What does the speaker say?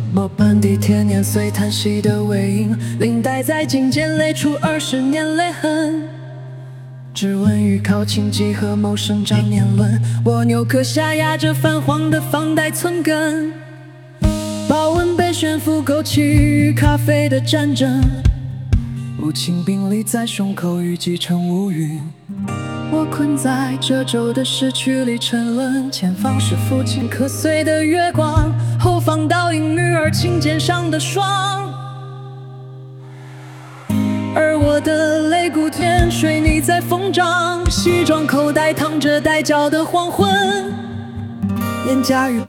末班地铁年岁叹息的尾影，领带在颈间勒出20年泪痕。只问与考勤几何谋生长年轮，蜗牛壳下压着泛黄的房贷存根。保温杯悬浮枸杞与咖啡的战争，无情病历在胸口淤积成乌云。我困在这周的市区里沉沦，前方是父亲磕碎的月光，后方倒映女儿琴键上的霜。而我的肋骨天水泥在疯长，西装口袋淌着带胶的黄昏，脸颊与